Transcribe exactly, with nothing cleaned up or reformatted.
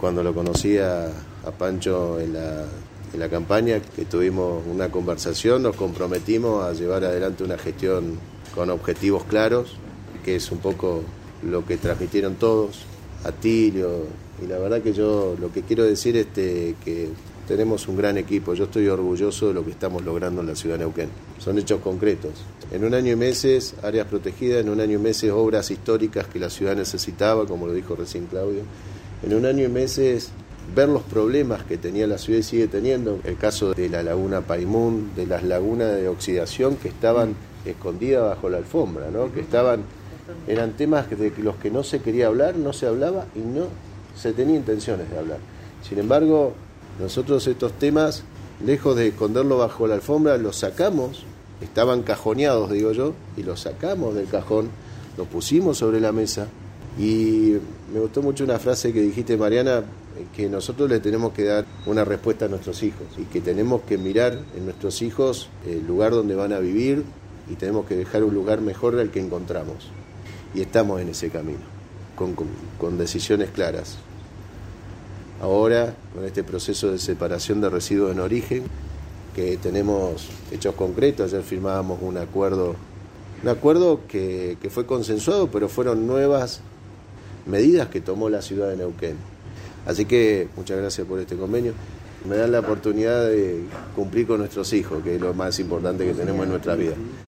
cuando lo conocí a, a Pancho en la, en la campaña, que tuvimos una conversación, nos comprometimos a llevar adelante una gestión con objetivos claros, que es un poco lo que transmitieron todos, Atilio, y la verdad que yo lo que quiero decir es este, que tenemos un gran equipo. Yo estoy orgulloso de lo que estamos logrando en la ciudad de Neuquén. Son hechos concretos. En un año y meses, áreas protegidas, en un año y meses, obras históricas que la ciudad necesitaba, como lo dijo recién Claudio. En un año y meses, ver los problemas que tenía la ciudad y sigue teniendo. El caso de la laguna Paimún, de las lagunas de oxidación que estaban escondidas bajo la alfombra, ¿no? Que estaban, eran temas de los que no se quería hablar, no se hablaba y no se tenía intenciones de hablar. Sin embargo, nosotros estos temas, lejos de esconderlo bajo la alfombra, los sacamos, estaban cajoneados, digo yo, y los sacamos del cajón, los pusimos sobre la mesa. Y me gustó mucho una frase que dijiste, Mariana, que nosotros le tenemos que dar una respuesta a nuestros hijos y que tenemos que mirar en nuestros hijos el lugar donde van a vivir y tenemos que dejar un lugar mejor del que encontramos. Y estamos en ese camino, con, con, con decisiones claras. Ahora, con este proceso de separación de residuos en origen, que tenemos hechos concretos, ayer firmábamos un acuerdo, un acuerdo que, que fue consensuado, pero fueron nuevas medidas que tomó la ciudad de Neuquén. Así que muchas gracias por este convenio. Me dan la oportunidad de cumplir con nuestros hijos, que es lo más importante que tenemos en nuestra vida.